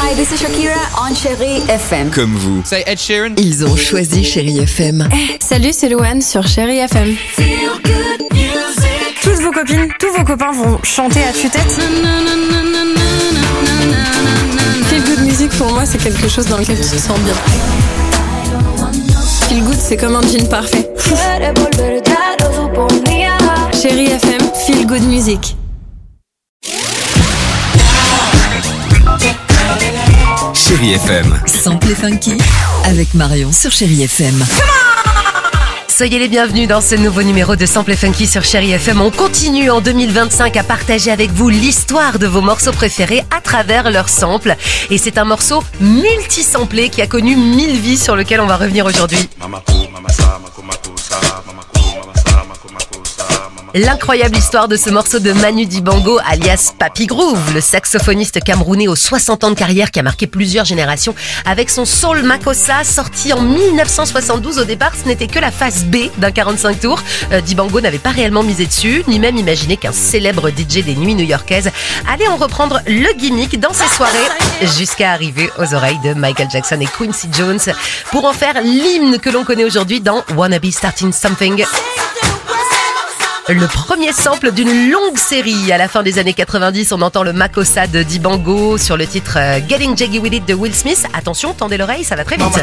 Hi, this is Shakira on Chérie FM. Comme vous. Say Ed Sheeran. Ils ont choisi Chérie FM. Salut, c'est Louane sur Chérie FM. Toutes vos copines, tous vos copains vont chanter à tue-tête. Feel good music pour moi, c'est quelque chose dans lequel tu te sens bien. Feel good, c'est comme un jean parfait. Chérie FM, feel good music. Chérie FM. Sample et funky avec Marion sur Chérie FM. Soyez les bienvenus dans ce nouveau numéro de Sample et Funky sur Chérie FM. On continue en 2025 à partager avec vous l'histoire de vos morceaux préférés à travers leurs samples. Et c'est un morceau multi-samplé qui a connu 1000 vies sur lequel on va revenir aujourd'hui. L'incroyable histoire de ce morceau de Manu Dibango, alias Papy Groove, le saxophoniste camerounais aux 60 ans de carrière qui a marqué plusieurs générations avec son Soul Makossa, sorti en 1972. Au départ, ce n'était que la face B d'un 45 tours. Dibango n'avait pas réellement misé dessus, ni même imaginé qu'un célèbre DJ des nuits new-yorkaises allait en reprendre le gimmick dans ses soirées, jusqu'à arriver aux oreilles de Michael Jackson et Quincy Jones pour en faire l'hymne que l'on connaît aujourd'hui dans Wanna Be Starting Something. Le premier sample d'une longue série. À la fin des années 90, on entend le Makossa de Dibango sur le titre Getting Jiggy With It de Will Smith. Attention, tendez l'oreille, ça va très vite.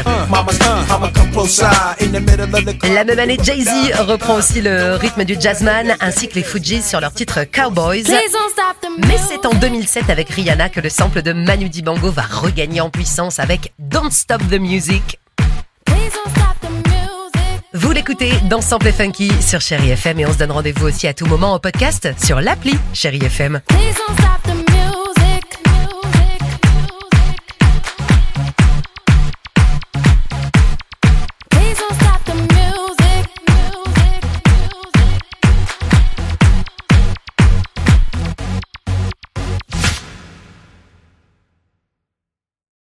La même année, Jay-Z reprend aussi le rythme du jazzman, ainsi que les Fugees sur leur titre Cowboys. Mais c'est en 2007 avec Rihanna que le sample de Manu Dibango va regagner en puissance avec Don't Stop the Music. Vous l'écoutez dans Sample et Funky sur Chérie FM et on se donne rendez-vous aussi à tout moment en podcast sur l'appli Chérie FM.